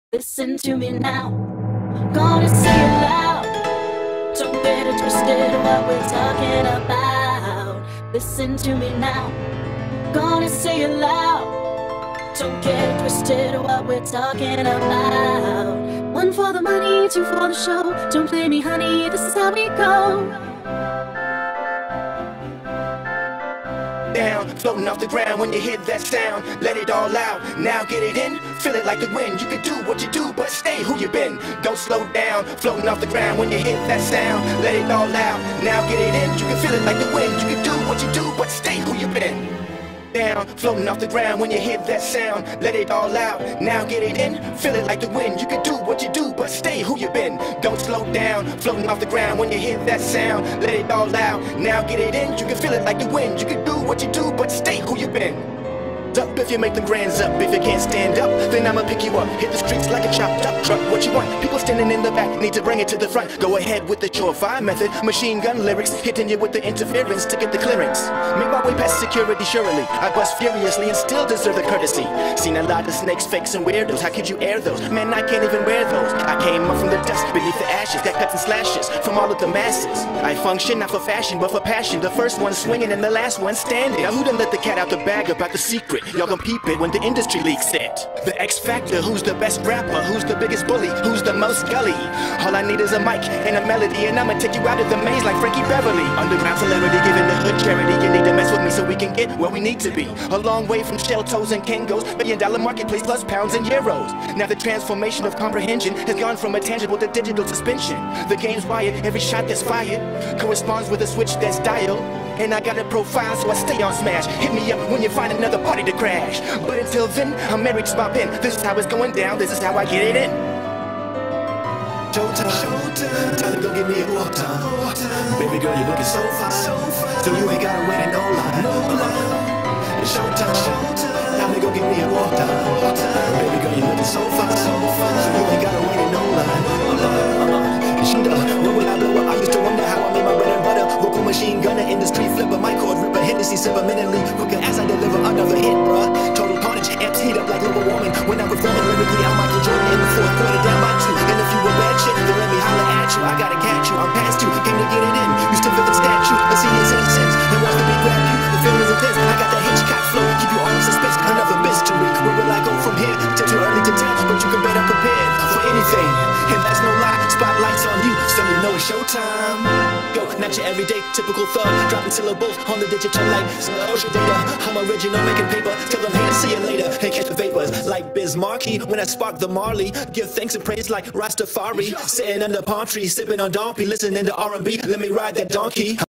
Listen to me now, gonna say it loud. Don't get it twisted what we're talking about. Listen to me now, gonna say it loud. Don't get it twisted what we're talking about. One for the money, two for the show. Don't play me honey, this is how we go. Down, floating off the ground when you hear that sound. Let it all out, now get it in. Feel it like the wind, you can do what you do, but stay who you been. Don't slow down, floating off the ground when you hear that sound. Let it all out, now get it in. You can feel it like the wind, you can do what you do, but stay who you been. Down, floating off the ground when you hear that sound. Let it all out, now get it in. Feel it like the wind, you can do what you do, but stay who you been. Don't slow down, floating off the ground when you hear that sound. Let it all out, now get it in. You can feel it like the wind, you can do what you do, but stay who you been. Up if you make them grands up. If you can't stand up, then I'ma pick you up. Hit the streets like a chopped up truck. What you want? People standing in the back need to bring it to the front. Go ahead with the surefire method. Machine gun lyrics, hitting you with the interference to get the clearance. Make my way past security surely. I bust furiously and still deserve the courtesy. Seen a lot of snakes, fakes, and weirdos. How could you air those? Man, I can't even wear those. I came up from the dust beneath the ashes. Got cuts and slashes from all of the masses. I function not for fashion but for passion. The first one swinging and the last one standing. Now who done let the cat out the bag about the secret? Y'all gon' peep it when the industry leaks it. The X Factor, who's the best rapper? Who's the biggest bully? Who's the most gully? All I need is a mic and a melody, and I'ma take you out of the maze like Frankie Beverly. Underground celebrity, giving the hood charity. You need to mess with me so we can get where we need to be. A long way from shell toes and Kangos, $1 billion marketplace plus pounds and euros. Now the transformation of comprehension has gone from a tangible to digital suspension. The game's wired, every shot that's fired corresponds with a switch that's dialed. And I got a profile, so I stay on smash. Hit me up when you find another party to crash. But until then, I'm married to my pen. This is how it's going down, this is how I get it in. Showtime, showtime, time to go give me a walk time. Baby girl, you're looking so fine, so you ain't gotta wait in no line. It's showtime, time to go give me a walk time. Baby girl, you're looking so fine, so you ain't gotta wait in no line. When will I blow up? I used to wonder how I made my bread and butter. Vocal machine gunner, industry flipper, my chord ripper, Hennessy sipper, minutely quicker as I deliver another hit, bruh. Total carnage, amps heat up like global warming. When I'm performing lyrically, I'm Michael Jordan in the fourth quarter, down by two. And if you were bad shit, then let me holler at you. I gotta catch you, I'm past you, came to get it in. You still feel the statue, a senior citizens, and watch the beat grab you. The feelings of this, I got that Hitchcock flow, keep you all in suspense. Another mystery, where will I go from here? Too early to tell, but you can better prepare for anything. And that's no lie, spotlights on you, so you know it's showtime. Go, not your everyday typical thug, dropping syllables on the digital like some ocean data. I'm original, making paper, tell them haters see you later. And catch the vapors like Biz Markie when I spark the Marley. Give thanks and praise like Rastafari, sitting under palm tree, sipping on donkey, listening to R&B. Let me ride that donkey.